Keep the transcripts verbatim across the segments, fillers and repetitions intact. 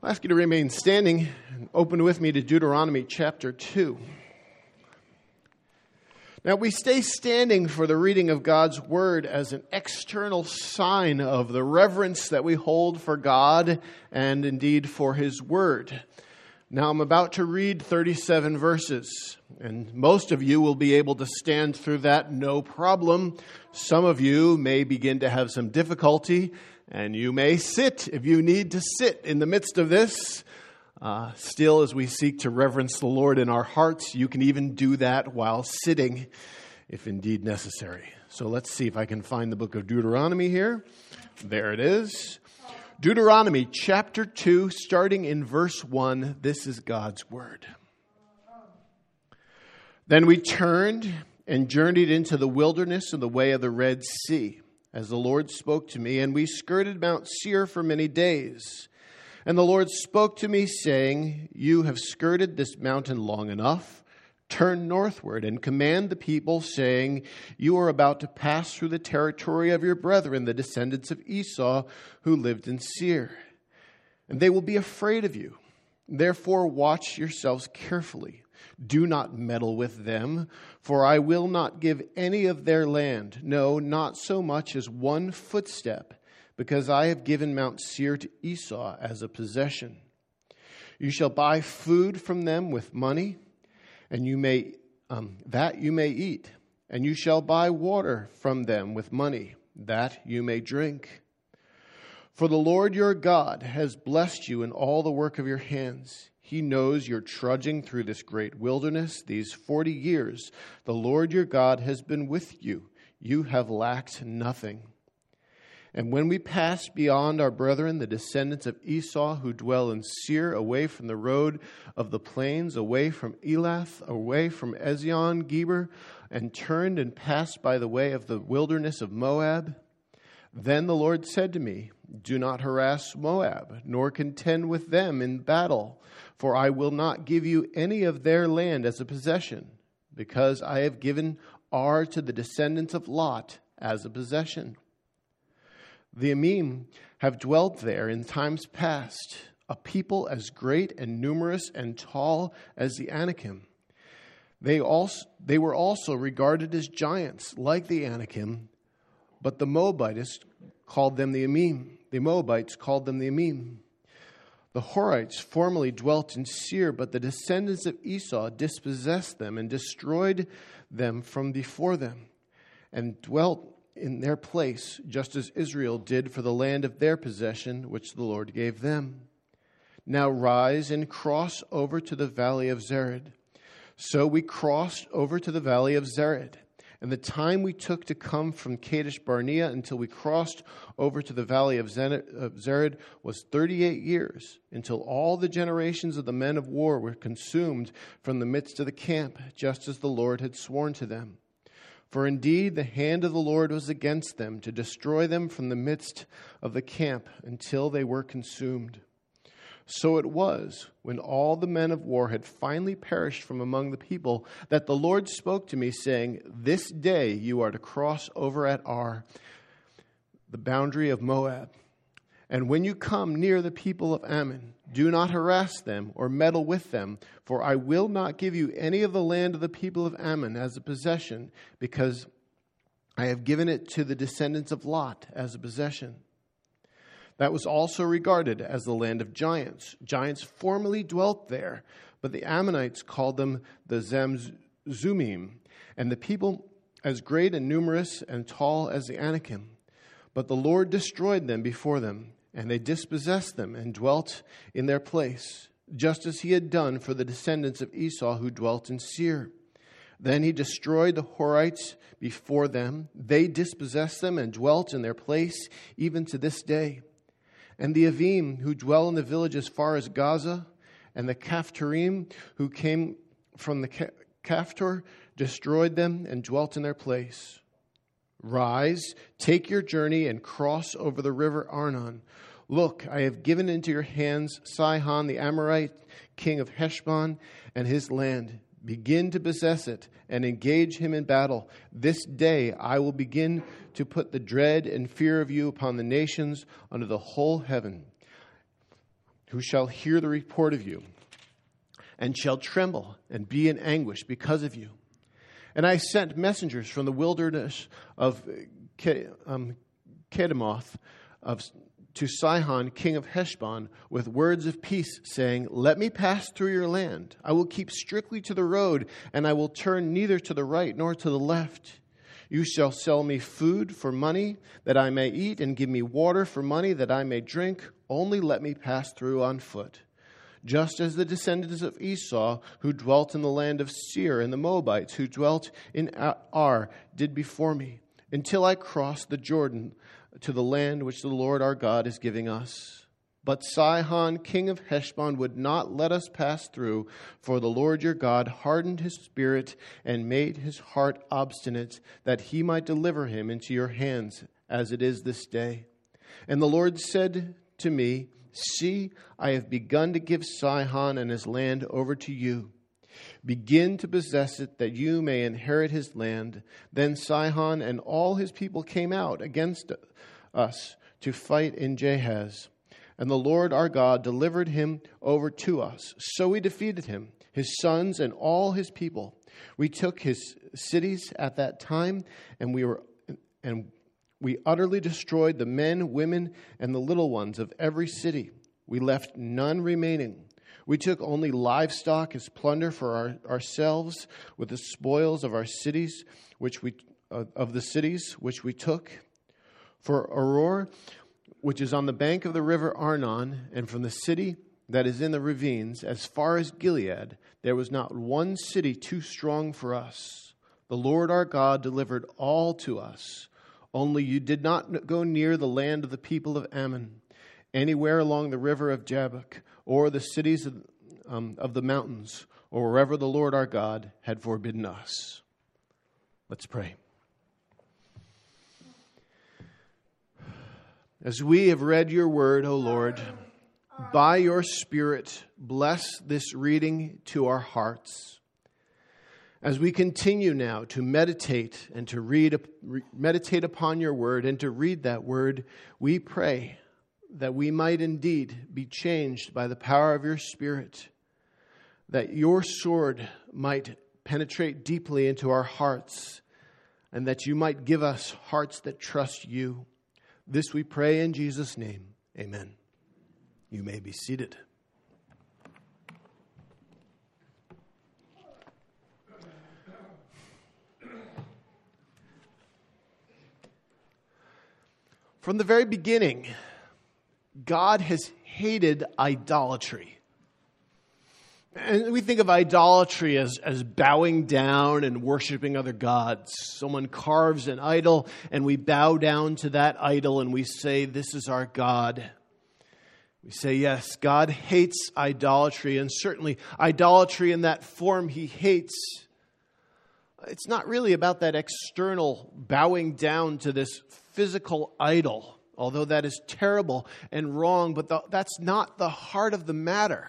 I'll ask you to remain standing and open with me to Deuteronomy chapter two. Now, we stay standing for the reading of God's Word as an external sign of the reverence that we hold for God and indeed for His Word. Now, I'm about to read thirty-seven verses, and most of you will be able to stand through that no problem. Some of you may begin to have some difficulty, and you may sit if you need to sit in the midst of this. Uh, still, as we seek to reverence the Lord in our hearts, you can even do that while sitting, if indeed necessary. So let's see if I can find the book of Deuteronomy here. There it is. Deuteronomy chapter two, starting in verse one. This is God's word. Then we turned and journeyed into the wilderness in the way of the Red Sea, as the Lord spoke to me, and we skirted Mount Seir for many days. And the Lord spoke to me, saying, "You have skirted this mountain long enough. Turn northward and command the people, saying, you are about to pass through the territory of your brethren, the descendants of Esau, who lived in Seir. And they will be afraid of you. Therefore watch yourselves carefully. Do not meddle with them, for I will not give any of their land, no, not so much as one footstep, because I have given Mount Seir to Esau as a possession. You shall buy food from them with money, and you may um, that you may eat, and you shall buy water from them with money, that you may drink. For the Lord your God has blessed you in all the work of your hands. He knows you're trudging through this great wilderness. These forty years, the Lord your God has been with you. You have lacked nothing. And when we passed beyond our brethren, the descendants of Esau who dwell in Seir, away from the road of the plains, away from Elath, away from Ezion Geber, and turned and passed by the way of the wilderness of Moab, then the Lord said to me, do not harass Moab, nor contend with them in battle, for I will not give you any of their land as a possession, because I have given Ar to the descendants of Lot as a possession. The Emim have dwelt there in times past, a people as great and numerous and tall as the Anakim. They also they were also regarded as giants, like the Anakim, but the Moabites called them the Emim. The Moabites called them the Emim. The Horites formerly dwelt in Seir, but the descendants of Esau dispossessed them and destroyed them from before them, and dwelt in their place, just as Israel did for the land of their possession, which the Lord gave them. Now rise and cross over to the valley of Zered. So we crossed over to the valley of Zered. And the time we took to come from Kadesh Barnea until we crossed over to the valley of Zered was thirty-eight years, until all the generations of the men of war were consumed from the midst of the camp, just as the Lord had sworn to them. For indeed the hand of the Lord was against them, to destroy them from the midst of the camp until they were consumed. So it was, when all the men of war had finally perished from among the people, that the Lord spoke to me, saying, this day you are to cross over at Ar, the boundary of Moab. And when you come near the people of Ammon, do not harass them or meddle with them, for I will not give you any of the land of the people of Ammon as a possession, because I have given it to the descendants of Lot as a possession. That was also regarded as the land of giants. Giants formerly dwelt there, but the Ammonites called them the Zamzumim, and the people as great and numerous and tall as the Anakim. But the Lord destroyed them before them, and they dispossessed them and dwelt in their place, just as he had done for the descendants of Esau who dwelt in Seir. Then he destroyed the Horites before them. They dispossessed them and dwelt in their place even to this day. And the Avim who dwell in the village as far as Gaza, and the Caphtorim who came from the Caphtor, destroyed them and dwelt in their place. Rise, take your journey, and cross over the river Arnon. Look, I have given into your hands Sihon the Amorite, king of Heshbon, and his land. Begin to possess it and engage him in battle. This day I will begin to put the dread and fear of you upon the nations under the whole heaven, who shall hear the report of you, and shall tremble and be in anguish because of you. And I sent messengers from the wilderness of um, Kedemoth of, to Sihon, king of Heshbon, with words of peace, saying, let me pass through your land. I will keep strictly to the road, and I will turn neither to the right nor to the left. You shall sell me food for money that I may eat, and give me water for money that I may drink. Only let me pass through on foot. Just as the descendants of Esau, who dwelt in the land of Seir, and the Moabites, who dwelt in Ar, did before me, until I crossed the Jordan to the land which the Lord our God is giving us. But Sihon, king of Heshbon, would not let us pass through, for the Lord your God hardened his spirit and made his heart obstinate, that he might deliver him into your hands, as it is this day. And the Lord said to me, see, I have begun to give Sihon and his land over to you. Begin to possess it, that you may inherit his land. Then Sihon and all his people came out against us to fight in Jahaz. And the Lord our God delivered him over to us. So we defeated him, his sons, and all his people. We took his cities at that time, and we were and we utterly destroyed the men, women, and the little ones of every city. We left none remaining. We took only livestock as plunder for our, ourselves, with the spoils of our cities, which we uh, of the cities which we took. For Auror, which is on the bank of the river Arnon, and from the city that is in the ravines, as far as Gilead, there was not one city too strong for us. The Lord our God delivered all to us. Only you did not go near the land of the people of Ammon, anywhere along the river of Jabbok, or the cities of, um, of the mountains, or wherever the Lord our God had forbidden us. Let's pray. As we have read your word, O Lord, by your Spirit, bless this reading to our hearts. As we continue now to meditate and to read, meditate upon your word and to read that word, we pray that we might indeed be changed by the power of your Spirit, that your sword might penetrate deeply into our hearts, and that you might give us hearts that trust you. This we pray in Jesus' name. Amen. You may be seated. From the very beginning, God has hated idolatry. And we think of idolatry as, as bowing down and worshiping other gods. Someone carves an idol and we bow down to that idol and we say, this is our God. We say, yes, God hates idolatry, and certainly idolatry in that form he hates. It's not really about that external bowing down to this physical idol, although that is terrible and wrong, but the, that's not the heart of the matter.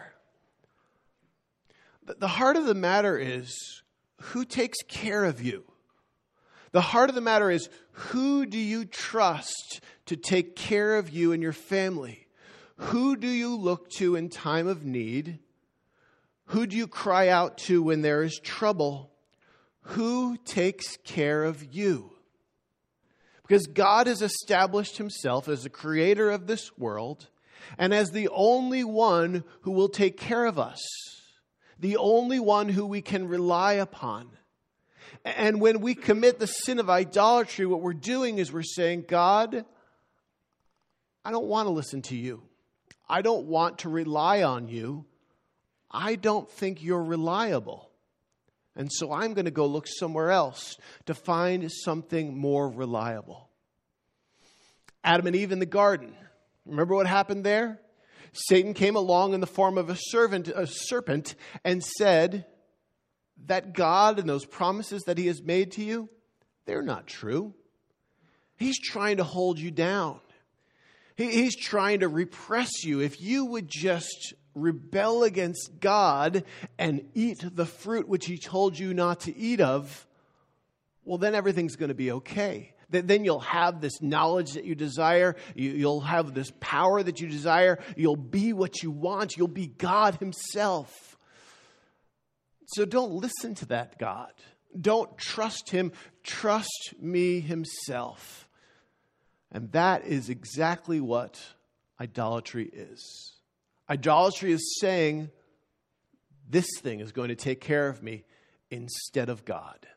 The heart of the matter is, who takes care of you? The heart of the matter is, who do you trust to take care of you and your family? Who do you look to in time of need? Who do you cry out to when there is trouble? Who takes care of you? Because God has established himself as the creator of this world and as the only one who will take care of us. The only one who we can rely upon. And when we commit the sin of idolatry, what we're doing is we're saying, God, I don't want to listen to you. I don't want to rely on you. I don't think you're reliable. And so I'm going to go look somewhere else to find something more reliable. Adam and Eve in the garden. Remember what happened there? Satan came along in the form of a servant, a serpent, and said that God and those promises that he has made to you, they're not true. He's trying to hold you down. He, he's trying to repress you. If you would just rebel against God and eat the fruit which he told you not to eat of, well, then everything's going to be okay. then you'll have this knowledge that you desire. You'll have this power that you desire. You'll be what you want. You'll be God himself. So don't listen to that God. Don't trust him. Trust me himself. And that is exactly what idolatry is. Idolatry is saying, this thing is going to take care of me instead of God.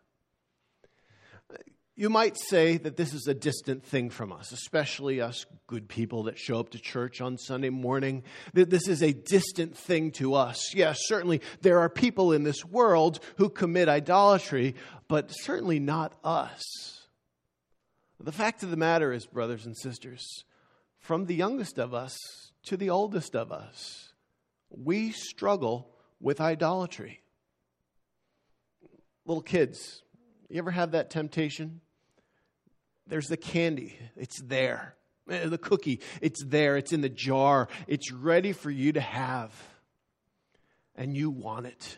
You might say that this is a distant thing from us, especially us good people that show up to church on Sunday morning. That this is a distant thing to us. Yes, certainly there are people in this world who commit idolatry, but certainly not us. The fact of the matter is, brothers and sisters, from the youngest of us to the oldest of us, we struggle with idolatry. Little kids, you ever have that temptation? There's the candy. It's there. The cookie, it's there. It's in the jar. It's ready for you to have. And you want it.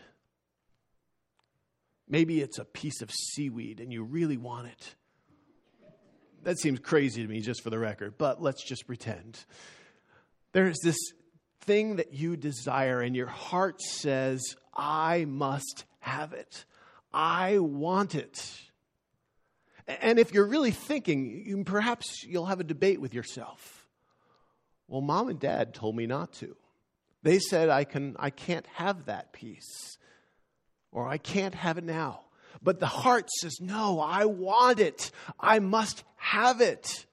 Maybe it's a piece of seaweed and you really want it. That seems crazy to me, just for the record, but let's just pretend. There's this thing that you desire and your heart says, I must have it. I want it. And if you're really thinking, you, perhaps you'll have a debate with yourself. Well, mom and dad told me not to. They said I can, I can't have that piece. Or I can't have it now. But the heart says, no, I want it. I must have it.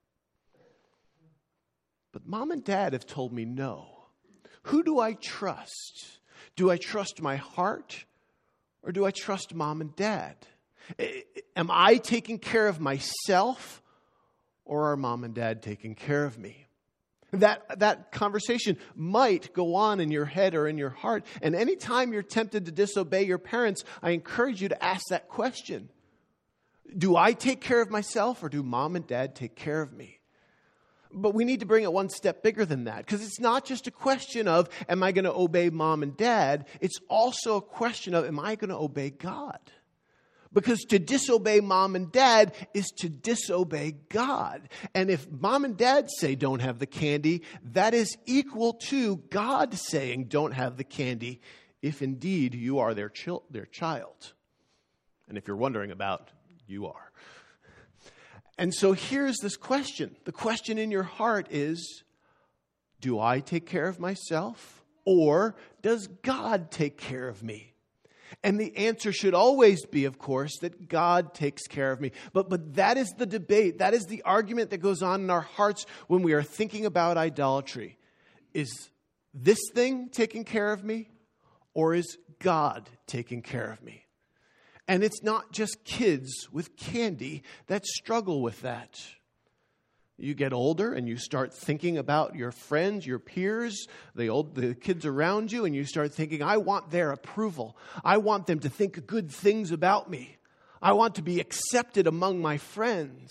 But mom and dad have told me no. Who do I trust? Do I trust my heart? Or do I trust mom and dad? Am I taking care of myself, or are mom and dad taking care of me? That, that conversation might go on in your head or in your heart. And anytime you're tempted to disobey your parents, I encourage you to ask that question. Do I take care of myself, or do mom and dad take care of me? But we need to bring it one step bigger than that, because it's not just a question of, am I going to obey mom and dad? It's also a question of, am I going to obey God? Because to disobey mom and dad is to disobey God. And if mom and dad say don't have the candy, that is equal to God saying don't have the candy, if indeed you are their, chil- their child. And if you're wondering about, you are. And so here's this question. The question in your heart is, do I take care of myself, or does God take care of me? And the answer should always be, of course, that God takes care of me. But, but that is the debate. That is the argument that goes on in our hearts when we are thinking about idolatry. Is this thing taking care of me, or is God taking care of me? And it's not just kids with candy that struggle with that. You get older and you start thinking about your friends, your peers, the old, the kids around you, and you start thinking, I want their approval. I want them to think good things about me. I want to be accepted among my friends.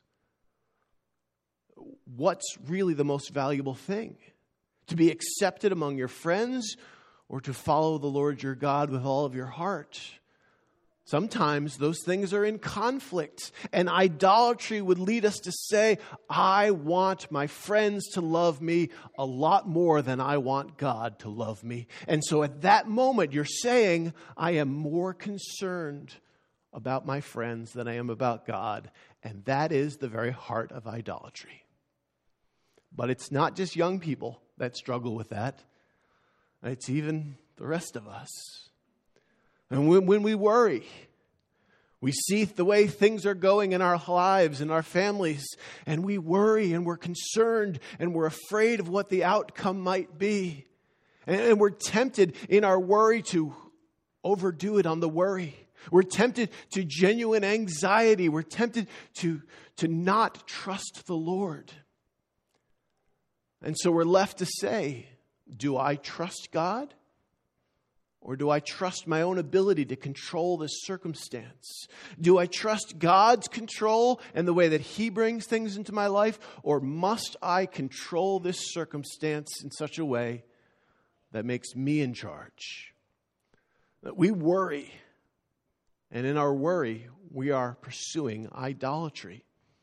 What's really the most valuable thing? To be accepted among your friends, or to follow the Lord your God with all of your heart? Sometimes those things are in conflict, and idolatry would lead us to say, I want my friends to love me a lot more than I want God to love me. And so at that moment, you're saying, I am more concerned about my friends than I am about God. And that is the very heart of idolatry. But it's not just young people that struggle with that. It's even the rest of us. And when, when we worry, we see the way things are going in our lives, in our families, and we worry and we're concerned and we're afraid of what the outcome might be. And, and we're tempted in our worry to overdo it on the worry. We're tempted to genuine anxiety. We're tempted to, to not trust the Lord. And so we're left to say, do I trust God? Or do I trust my own ability to control this circumstance? Do I trust God's control and the way that He brings things into my life? Or must I control this circumstance in such a way that makes me in charge? We worry. And in our worry, we are pursuing idolatry.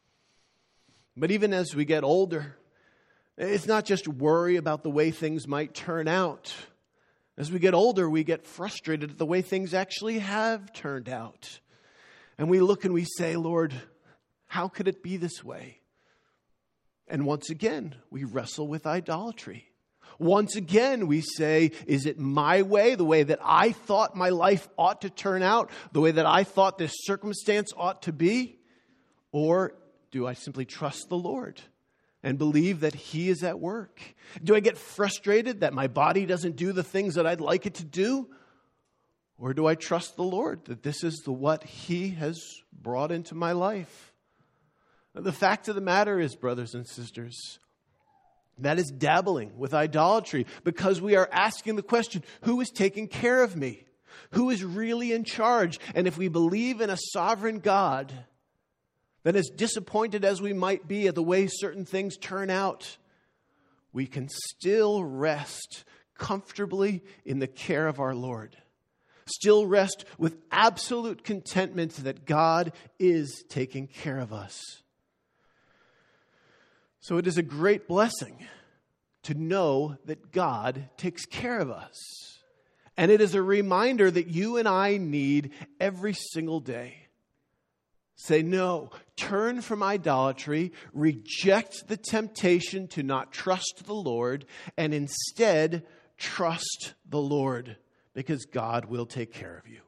But even as we get older, it's not just worry about the way things might turn out. As we get older, we get frustrated at the way things actually have turned out. And we look and we say, Lord, how could it be this way? And once again, we wrestle with idolatry. Once again, we say, is it my way, the way that I thought my life ought to turn out, the way that I thought this circumstance ought to be? Or do I simply trust the Lord and believe that He is at work? Do I get frustrated that my body doesn't do the things that I'd like it to do? Or do I trust the Lord that this is the what He has brought into my life? The fact of the matter is, brothers and sisters, that is dabbling with idolatry, because we are asking the question, who is taking care of me? Who is really in charge? And if we believe in a sovereign God, then as disappointed as we might be at the way certain things turn out, we can still rest comfortably in the care of our Lord. Still rest with absolute contentment that God is taking care of us. So it is a great blessing to know that God takes care of us. And it is a reminder that you and I need every single day. Say no, turn from idolatry, reject the temptation to not trust the Lord, and instead trust the Lord, because God will take care of you.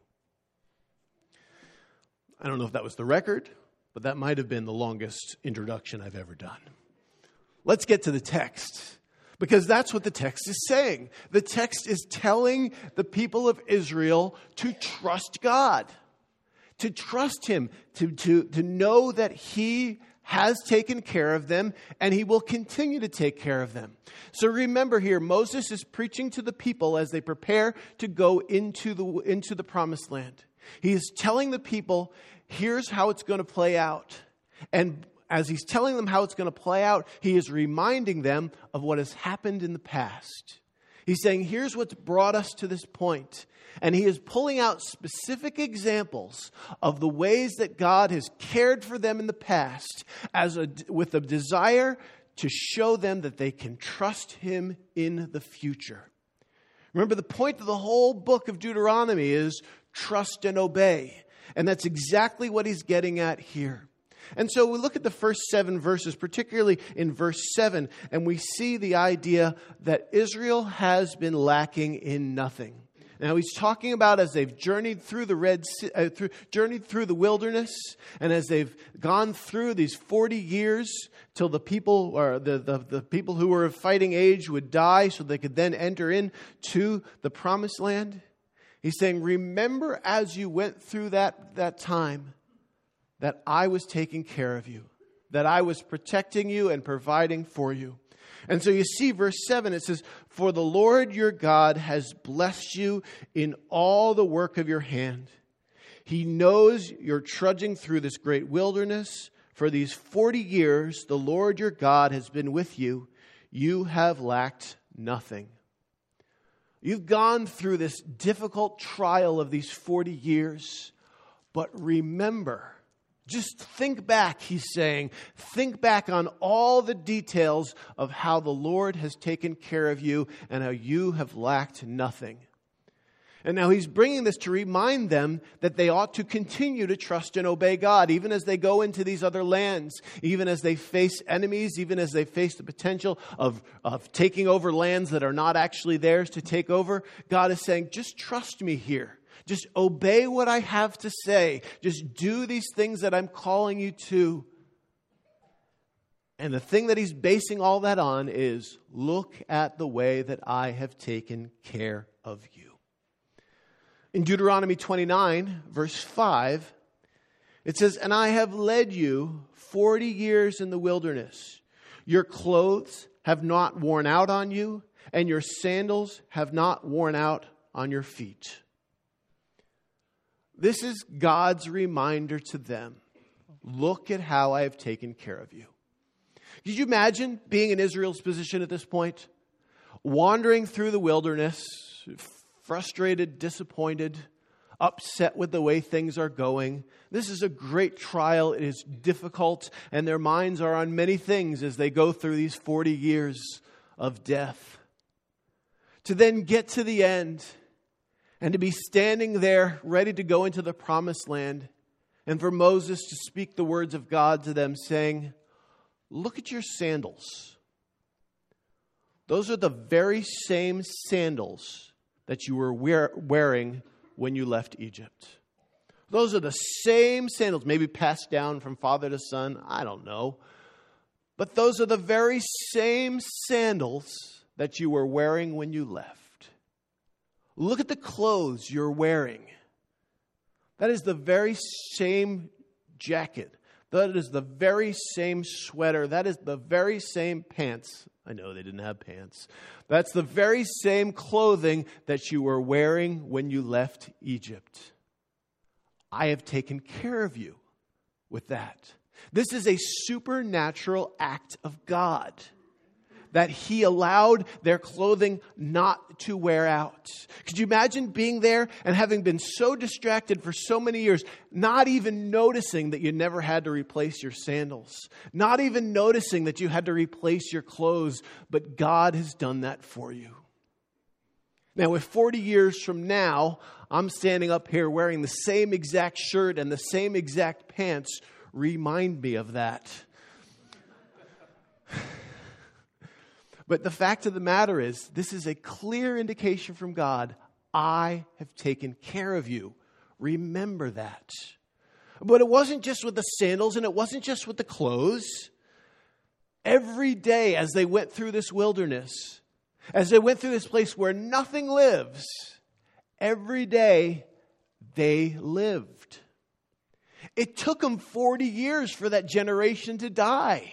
I don't know if that was the record, but that might have been the longest introduction I've ever done. Let's get to the text, because that's what the text is saying. The text is telling the people of Israel to trust God, to trust Him, to, to, to know that He has taken care of them and He will continue to take care of them. So remember here, Moses is preaching to the people as they prepare to go into the, into the promised land. He is telling the people, here's how it's going to play out. And as he's telling them how it's going to play out, he is reminding them of what has happened in the past. He's saying, here's what's brought us to this point. And he is pulling out specific examples of the ways that God has cared for them in the past, as a, with a desire to show them that they can trust Him in the future. Remember, the point of the whole book of Deuteronomy is trust and obey. And that's exactly what he's getting at here. And so we look at the first seven verses, particularly in verse seven, and we see the idea that Israel has been lacking in nothing. Now he's talking about as they've journeyed through the Red Sea, uh, through, journeyed through the wilderness, and as they've gone through these forty years till the people or the, the, the people who were of fighting age would die, so they could then enter into the promised land. He's saying, remember as you went through that, that time, that I was taking care of you, that I was protecting you and providing for you. And so you see verse seven, it says, for the Lord your God has blessed you in all the work of your hand. He knows you're trudging through this great wilderness. For these forty years, the Lord your God has been with you. You have lacked nothing. You've gone through this difficult trial of these forty years. But remember, just think back, he's saying, think back on all the details of how the Lord has taken care of you and how you have lacked nothing. And now he's bringing this to remind them that they ought to continue to trust and obey God, even as they go into these other lands, even as they face enemies, even as they face the potential of, of taking over lands that are not actually theirs to take over. God is saying, just trust me here. Just obey what I have to say. Just do these things that I'm calling you to. And the thing that he's basing all that on is, look at the way that I have taken care of you. In Deuteronomy twenty-nine, verse five, it says, and I have led you forty years in the wilderness. Your clothes have not worn out on you, and your sandals have not worn out on your feet. This is God's reminder to them. Look at how I have taken care of you. Could you imagine being in Israel's position at this point? Wandering through the wilderness, frustrated, disappointed, upset with the way things are going. This is a great trial. It is difficult, and their minds are on many things as they go through these forty years of death. To then get to the end and to be standing there ready to go into the promised land, and for Moses to speak the words of God to them, saying, "Look at your sandals. Those are the very same sandals that you were wear- wearing when you left Egypt. Those are the same sandals, maybe passed down from father to son, I don't know. But those are the very same sandals that you were wearing when you left. Look at the clothes you're wearing. That is the very same jacket. That is the very same sweater. That is the very same pants. I know they didn't have pants. That's the very same clothing that you were wearing when you left Egypt. I have taken care of you with that." This is a supernatural act of God, that He allowed their clothing not to wear out. Could you imagine being there and having been so distracted for so many years, not even noticing that you never had to replace your sandals, not even noticing that you had to replace your clothes, but God has done that for you. Now, if forty years from now, I'm standing up here wearing the same exact shirt and the same exact pants, remind me of that. But the fact of the matter is, this is a clear indication from God. I have taken care of you. Remember that. But it wasn't just with the sandals, and it wasn't just with the clothes. Every day as they went through this wilderness, as they went through this place where nothing lives, every day they lived. It took them forty years for that generation to die.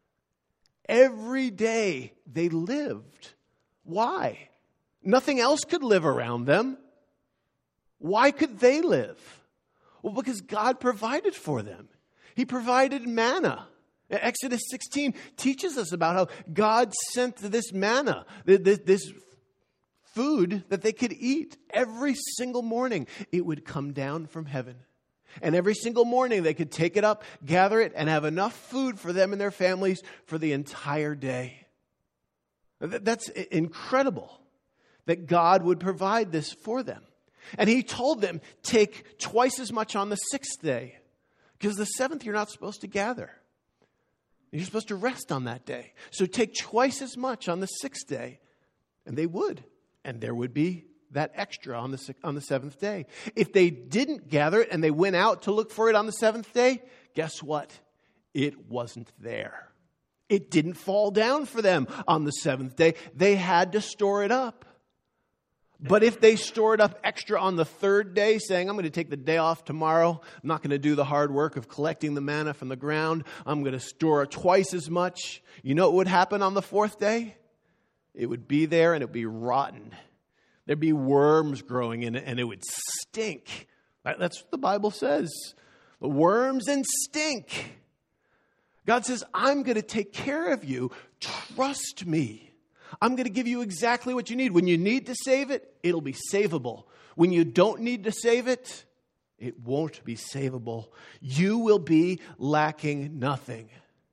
Every day they lived. Why? Nothing else could live around them. Why could they live? Well, because God provided for them. He provided manna. Exodus sixteen teaches us about how God sent this manna, this food that they could eat every single morning. It would come down from heaven. And every single morning they could take it up, gather it, and have enough food for them and their families for the entire day. That's incredible that God would provide this for them. And He told them, take twice as much on the sixth day. Because the seventh you're not supposed to gather. You're supposed to rest on that day. So take twice as much on the sixth day. And they would. And there would be that extra on the on the seventh day. If they didn't gather it and they went out to look for it on the seventh day, guess what? It wasn't there. It didn't fall down for them on the seventh day. They had to store it up. But if they stored up extra on the third day, saying, I'm going to take the day off tomorrow, I'm not going to do the hard work of collecting the manna from the ground, I'm going to store twice as much, you know what would happen on the fourth day? It would be there and it would be rotten. There'd be worms growing in it, and it would stink. That's what the Bible says. The worms and stink. God says, I'm going to take care of you. Trust me. I'm going to give you exactly what you need. When you need to save it, it'll be savable. When you don't need to save it, it won't be savable. You will be lacking nothing.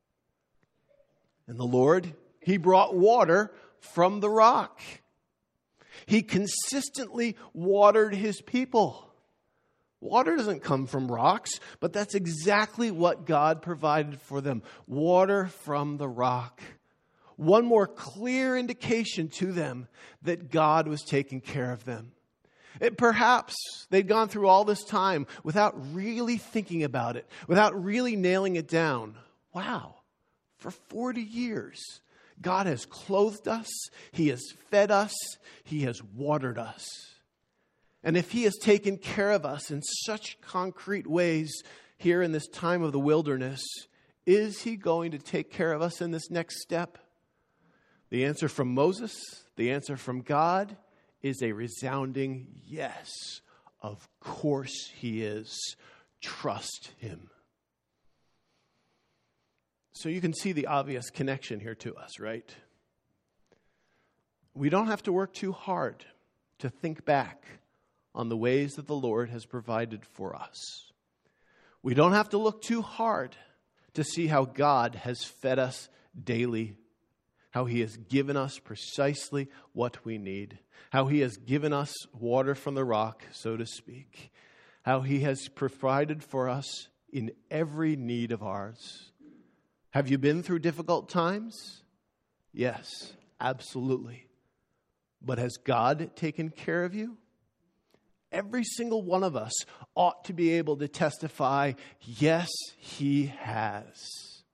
And the Lord, He brought water from the rock. He consistently watered His people. Water doesn't come from rocks, but that's exactly what God provided for them. Water from the rock. One more clear indication to them that God was taking care of them. It, perhaps they'd gone through all this time without really thinking about it, without really nailing it down. Wow, for forty years. God has clothed us, He has fed us, He has watered us. And if He has taken care of us in such concrete ways here in this time of the wilderness, is He going to take care of us in this next step? The answer from Moses, the answer from God, is a resounding yes. Of course He is. Trust Him. So you can see the obvious connection here to us, right? We don't have to work too hard to think back on the ways that the Lord has provided for us. We don't have to look too hard to see how God has fed us daily, how He has given us precisely what we need, how He has given us water from the rock, so to speak, how He has provided for us in every need of ours. Have you been through difficult times? Yes, absolutely. But has God taken care of you? Every single one of us ought to be able to testify, yes, He has.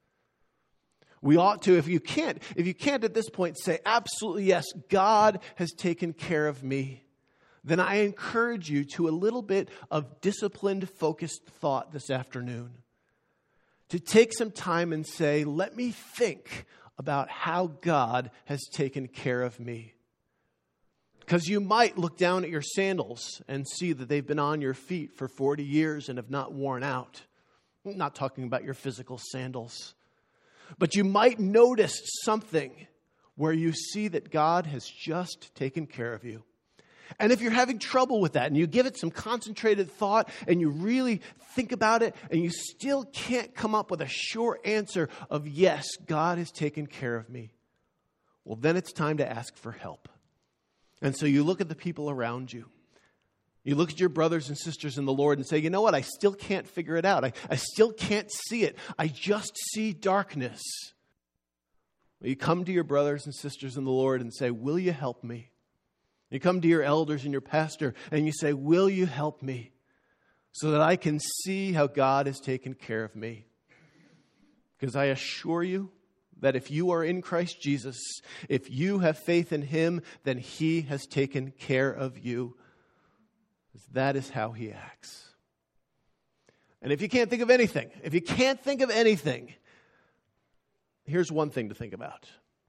We ought to, if you can't, if you can't at this point say, absolutely yes, God has taken care of me, then I encourage you to a little bit of disciplined, focused thought this afternoon. To take some time and say, let me think about how God has taken care of me. Because you might look down at your sandals and see that they've been on your feet for forty years and have not worn out. I'm not talking about your physical sandals. But you might notice something where you see that God has just taken care of you. And if you're having trouble with that and you give it some concentrated thought and you really think about it and you still can't come up with a sure answer of yes, God has taken care of me, well, then it's time to ask for help. And so you look at the people around you. You look at your brothers and sisters in the Lord and say, you know what, I still can't figure it out. I, I still can't see it. I just see darkness. Well, you come to your brothers and sisters in the Lord and say, will you help me? You come to your elders and your pastor and you say, will you help me so that I can see how God has taken care of me? Because I assure you that if you are in Christ Jesus, if you have faith in Him, then He has taken care of you. That is how He acts. And if you can't think of anything, if you can't think of anything, here's one thing to think about.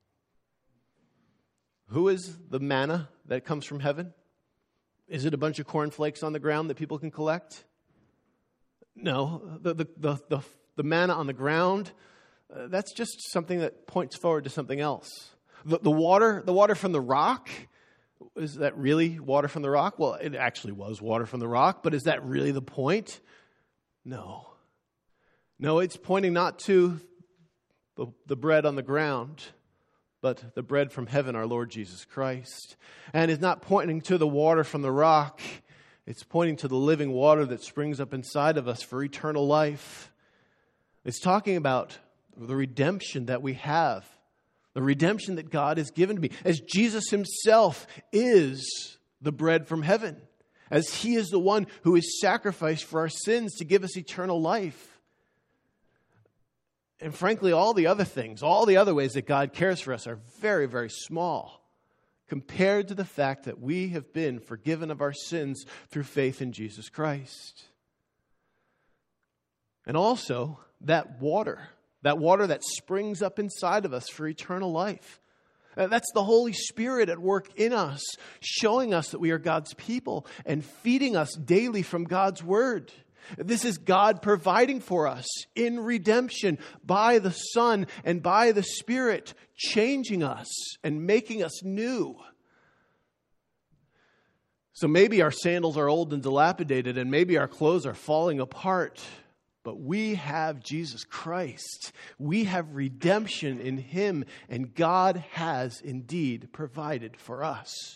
Who is the manna that comes from heaven? Is it a bunch of cornflakes on the ground that people can collect? No. The, the, the, the, the manna on the ground, uh, that's just something that points forward to something else. The, the water, the water from the rock, is that really water from the rock? Well, it actually was water from the rock, but is that really the point? No. No, it's pointing not to the, the bread on the ground, but the bread from heaven, our Lord Jesus Christ. And it's not pointing to the water from the rock. It's pointing to the living water that springs up inside of us for eternal life. It's talking about the redemption that we have. The redemption that God has given to me. As Jesus Himself is the bread from heaven. As He is the one who is sacrificed for our sins to give us eternal life. And frankly, all the other things, all the other ways that God cares for us are very, very small compared to the fact that we have been forgiven of our sins through faith in Jesus Christ. And also, that water, that water that springs up inside of us for eternal life. That's the Holy Spirit at work in us, showing us that we are God's people and feeding us daily from God's Word. This is God providing for us in redemption by the Son and by the Spirit, changing us and making us new. So maybe our sandals are old and dilapidated, and maybe our clothes are falling apart, but we have Jesus Christ. We have redemption in Him, and God has indeed provided for us.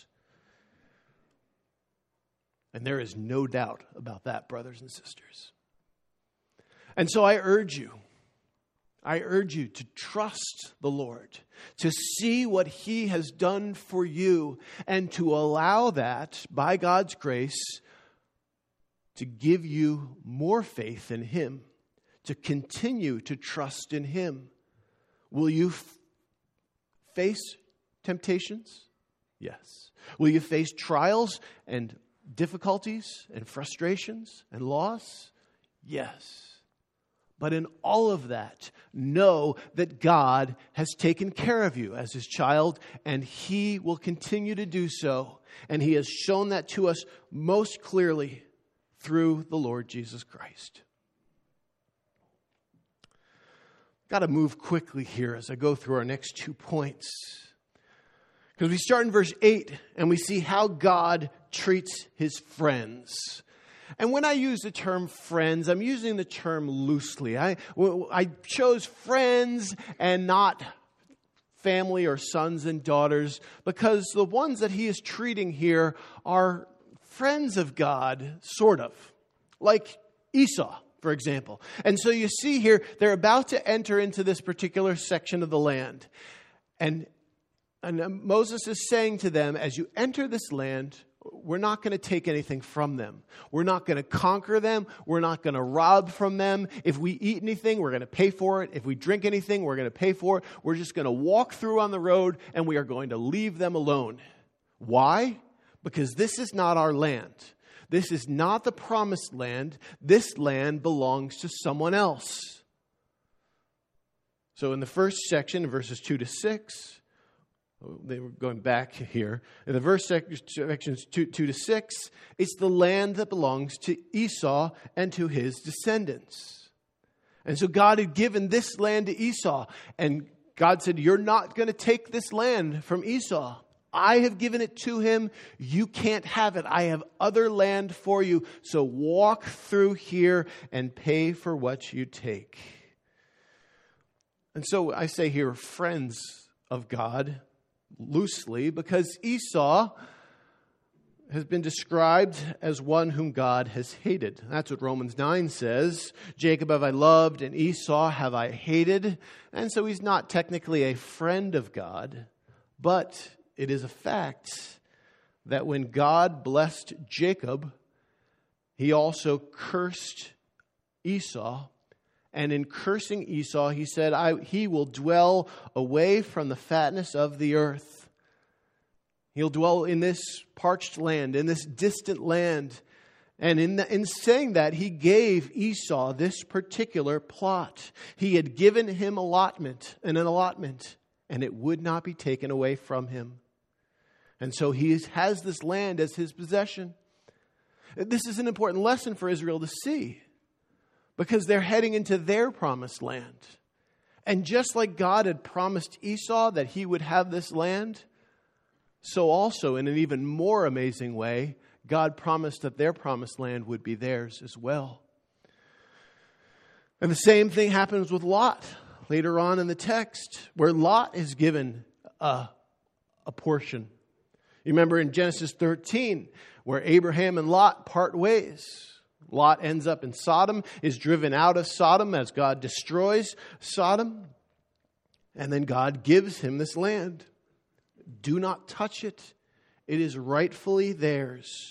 And there is no doubt about that, brothers and sisters. And so I urge you, I urge you to trust the Lord, to see what He has done for you, and to allow that, by God's grace, to give you more faith in Him, to continue to trust in Him. Will you f- face temptations? Yes. Will you face trials and difficulties and frustrations and loss? Yes. But in all of that, know that God has taken care of you as His child, and He will continue to do so. And He has shown that to us most clearly through the Lord Jesus Christ. Got to move quickly here as I go through our next two points. Because we start in verse eight and we see how God treats his friends. And when I use the term friends, I'm using the term loosely. I, I chose friends and not family or sons and daughters because the ones that he is treating here are friends of God, sort of, like Esau, for example. And so you see here, they're about to enter into this particular section of the land. And, and Moses is saying to them, as you enter this land, we're not going to take anything from them. We're not going to conquer them. We're not going to rob from them. If we eat anything, we're going to pay for it. If we drink anything, we're going to pay for it. We're just going to walk through on the road and we are going to leave them alone. Why? Because this is not our land. This is not the promised land. This land belongs to someone else. So in the first section, verses two to six, they were going back here. In the verse sections two, two to six, it's the land that belongs to Esau and to his descendants. And so God had given this land to Esau. And God said, you're not going to take this land from Esau. I have given it to him. You can't have it. I have other land for you. So walk through here and pay for what you take. And so I say here, friends of God, loosely, because Esau has been described as one whom God has hated. That's what Romans nine says. Jacob have I loved and Esau have I hated. And so he's not technically a friend of God, but it is a fact that when God blessed Jacob, he also cursed Esau. And in cursing Esau, he said, I, he will dwell away from the fatness of the earth. He'll dwell in this parched land, in this distant land. And in, the, in saying that, he gave Esau this particular plot. He had given him allotment, and an allotment, and it would not be taken away from him. And so he has this land as his possession. This is an important lesson for Israel to see, because they're heading into their promised land. And just like God had promised Esau that he would have this land, so also in an even more amazing way, God promised that their promised land would be theirs as well. And the same thing happens with Lot later on in the text, where Lot is given a, a portion. You remember in Genesis thirteen, where Abraham and Lot part ways. Lot ends up in Sodom, is driven out of Sodom as God destroys Sodom. And then God gives him this land. Do not touch it. It is rightfully theirs.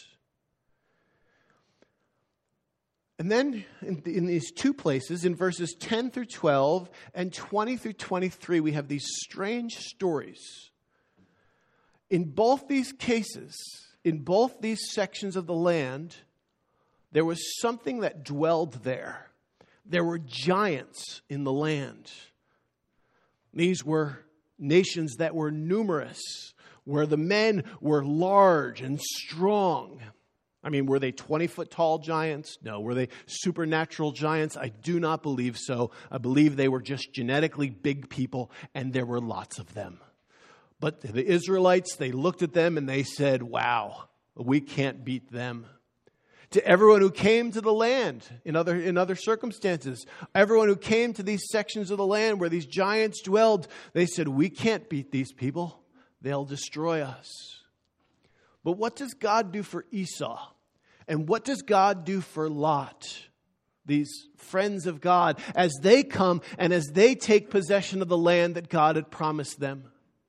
And then in, in these two places, in verses ten through twelve and twenty through twenty-three, we have these strange stories. In both these cases, in both these sections of the land, there was something that dwelled there. There were giants in the land. These were nations that were numerous, where the men were large and strong. I mean, were they twenty-foot tall giants? No. Were they supernatural giants? I do not believe so. I believe they were just genetically big people, and there were lots of them. But the Israelites, they looked at them and they said, wow, we can't beat them. To everyone who came to the land in other in other circumstances, everyone who came to these sections of the land where these giants dwelled, they said, we can't beat these people. They'll destroy us. But what does God do for Esau? And what does God do for Lot? These friends of God, as they come and as they take possession of the land that God had promised them.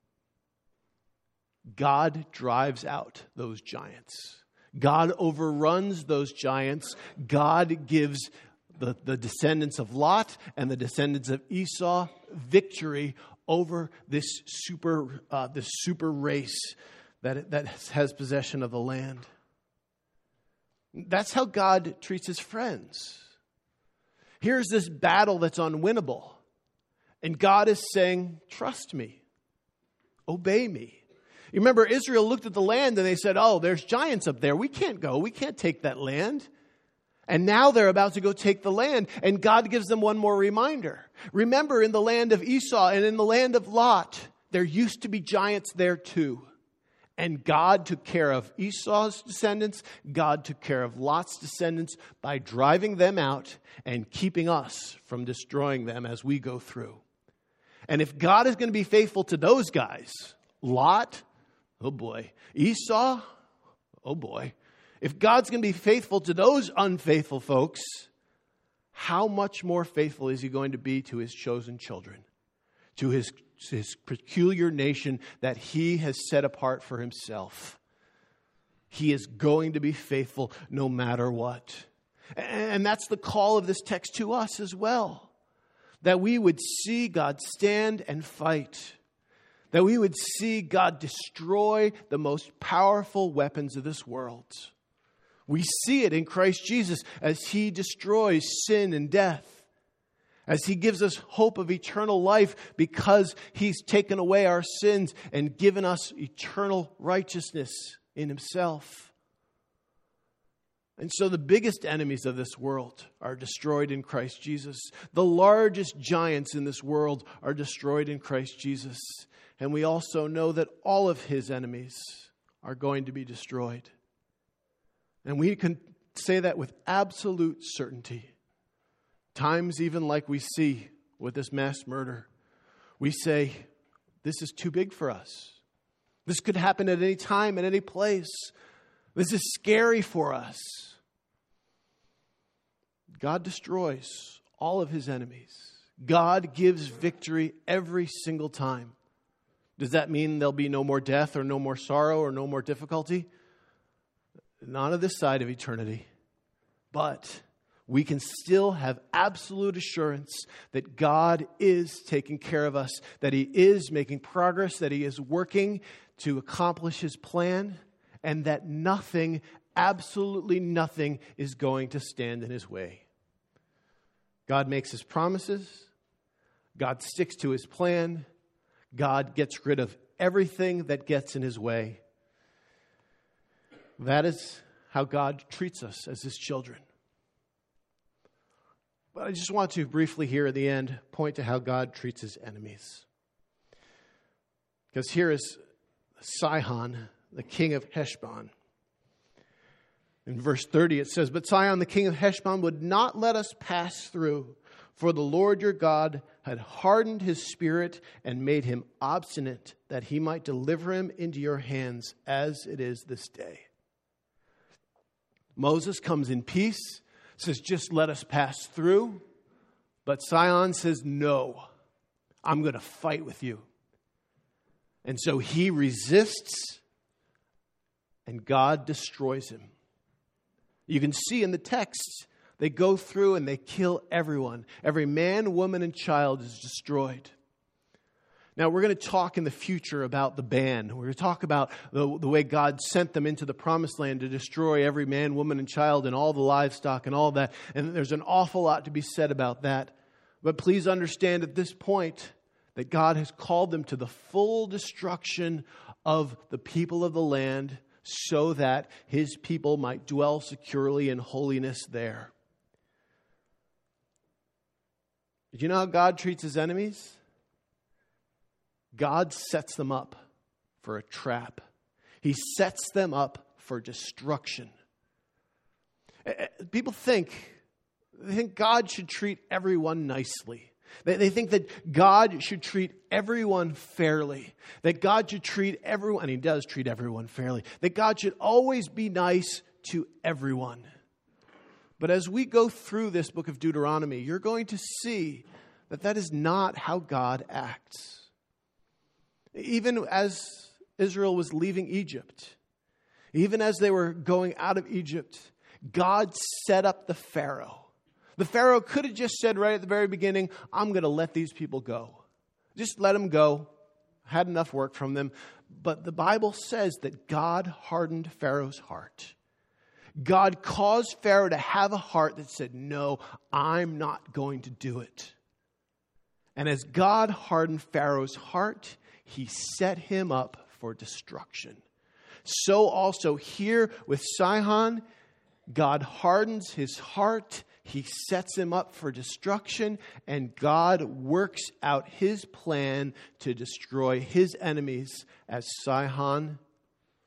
God drives out those giants. God overruns those giants. God gives the, the descendants of Lot and the descendants of Esau victory over this super uh, this super race that, that has possession of the land. That's how God treats his friends. Here's this battle that's unwinnable. And God is saying, trust me. Obey me. You remember Israel looked at the land and they said, oh, there's giants up there. We can't go. We can't take that land. And now they're about to go take the land. And God gives them one more reminder. Remember, in the land of Esau and in the land of Lot, there used to be giants there too. And God took care of Esau's descendants. God took care of Lot's descendants by driving them out and keeping us from destroying them as we go through. And if God is going to be faithful to those guys, Lot, oh boy, Esau, oh boy, if God's going to be faithful to those unfaithful folks, how much more faithful is he going to be to his chosen children, to his his peculiar nation that he has set apart for himself? He is going to be faithful no matter what. And that's the call of this text to us as well. That we would see God stand and fight. That we would see God destroy the most powerful weapons of this world. We see it in Christ Jesus as he destroys sin and death. As he gives us hope of eternal life because he's taken away our sins and given us eternal righteousness in himself. And so the biggest enemies of this world are destroyed in Christ Jesus. The largest giants in this world are destroyed in Christ Jesus. And we also know that all of his enemies are going to be destroyed. And we can say that with absolute certainty. Times even like we see with this mass murder, we say, this is too big for us. This could happen at any time, at any place. This is scary for us. God destroys all of his enemies. God gives victory every single time. Does that mean there'll be no more death or no more sorrow or no more difficulty? Not on this side of eternity. But we can still have absolute assurance that God is taking care of us, that he is making progress, that he is working to accomplish his plan, and that nothing, absolutely nothing, is going to stand in his way. God makes his promises. God sticks to his plan. God gets rid of everything that gets in his way. That is how God treats us as his children. But I just want to briefly here at the end point to how God treats his enemies. Because here is Sihon, the king of Heshbon. In verse thirty it says, "But Sihon, the king of Heshbon, would not let us pass through, for the Lord your God had hardened his spirit and made him obstinate, that he might deliver him into your hands as it is this day." Moses comes in peace, says, just let us pass through. But Sihon says, no, I'm going to fight with you. And so he resists, and God destroys him. You can see in the text, they go through and they kill everyone. Every man, woman, and child is destroyed. Now, we're going to talk in the future about the ban. We're going to talk about the, the way God sent them into the promised land to destroy every man, woman, and child and all the livestock and all that. And there's an awful lot to be said about that. But please understand at this point that God has called them to the full destruction of the people of the land so that his people might dwell securely in holiness there. Do you know how God treats his enemies? God sets them up for a trap. He sets them up for destruction. People think, they think God should treat everyone nicely. They, they think that God should treat everyone fairly. That God should treat everyone, and he does treat everyone fairly. That God should always be nice to everyone. But as we go through this book of Deuteronomy, you're going to see that that is not how God acts. Even as Israel was leaving Egypt, even as they were going out of Egypt, God set up the Pharaoh. The Pharaoh could have just said right at the very beginning, I'm going to let these people go. Just let them go. Had enough work from them. But the Bible says that God hardened Pharaoh's heart. God caused Pharaoh to have a heart that said, no, I'm not going to do it. And as God hardened Pharaoh's heart, he set him up for destruction. So also here with Sihon, God hardens his heart. He sets him up for destruction. And God works out his plan to destroy his enemies as Sihon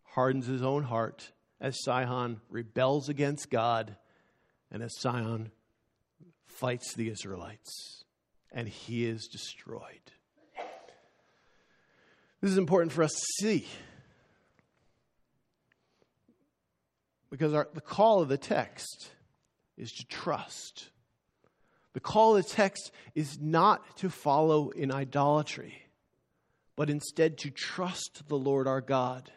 hardens his own heart, as Sihon rebels against God, and as Sihon fights the Israelites, and he is destroyed. This is important for us to see, because our, the call of the text is to trust. The call of the text is not to follow in idolatry, but instead to trust the Lord our God.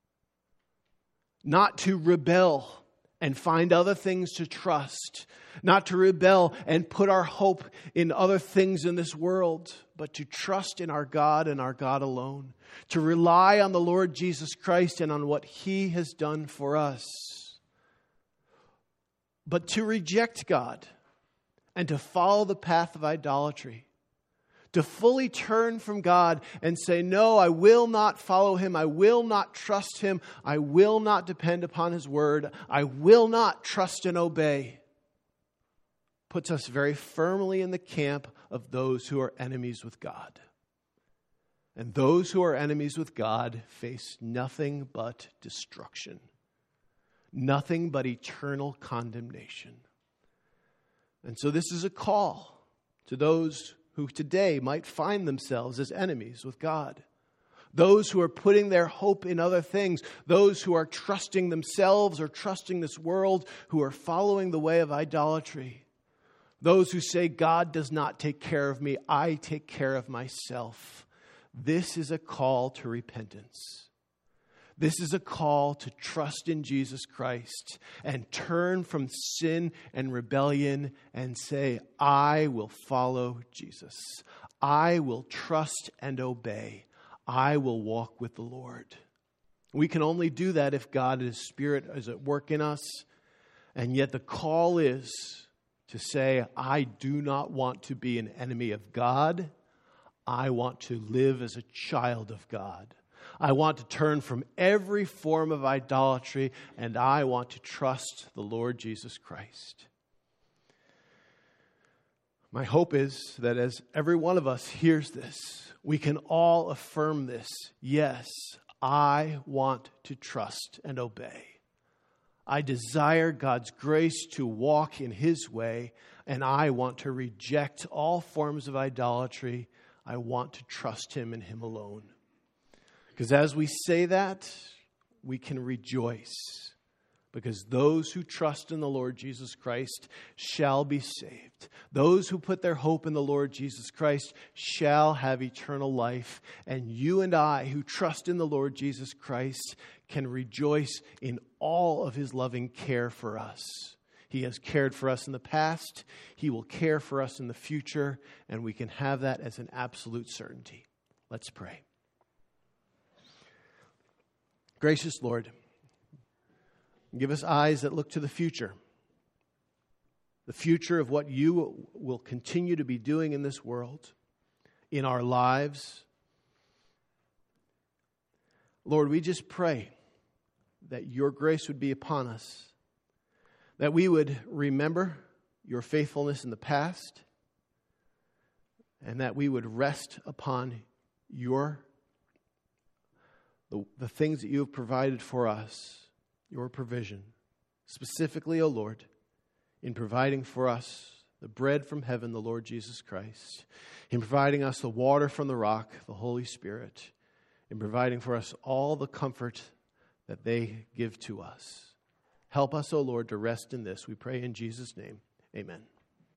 Not to rebel and find other things to trust. Not to rebel and put our hope in other things in this world, but to trust in our God and our God alone. To rely on the Lord Jesus Christ and on what He has done for us. But to reject God and to follow the path of idolatry. To fully turn from God and say, no, I will not follow Him. I will not trust Him. I will not depend upon His word. I will not trust and obey. Puts us very firmly in the camp of those who are enemies with God. And those who are enemies with God face nothing but destruction. Nothing but eternal condemnation. And so this is a call to those who today might find themselves as enemies with God. Those who are putting their hope in other things. Those who are trusting themselves or trusting this world, who are following the way of idolatry. Those who say, God does not take care of me, I take care of myself. This is a call to repentance. This is a call to trust in Jesus Christ and turn from sin and rebellion and say, I will follow Jesus. I will trust and obey. I will walk with the Lord. We can only do that if God and His Spirit is at work in us. And yet the call is to say, I do not want to be an enemy of God. I want to live as a child of God. I want to turn from every form of idolatry, and I want to trust the Lord Jesus Christ. My hope is that as every one of us hears this, we can all affirm this. Yes, I want to trust and obey. I desire God's grace to walk in His way, and I want to reject all forms of idolatry. I want to trust Him and Him alone. Because as we say that, we can rejoice. Because those who trust in the Lord Jesus Christ shall be saved. Those who put their hope in the Lord Jesus Christ shall have eternal life. And you and I who trust in the Lord Jesus Christ can rejoice in all of His loving care for us. He has cared for us in the past. He will care for us in the future. And we can have that as an absolute certainty. Let's pray. Gracious Lord, give us eyes that look to the future. The future of what You will continue to be doing in this world, in our lives. Lord, we just pray that Your grace would be upon us, that we would remember Your faithfulness in the past, and that we would rest upon Your The, the things that You have provided for us, Your provision. Specifically, O Lord, in providing for us the bread from heaven, the Lord Jesus Christ. In providing us the water from the rock, the Holy Spirit. In providing for us all the comfort that they give to us. Help us, O Lord, to rest in this. We pray in Jesus' name. Amen.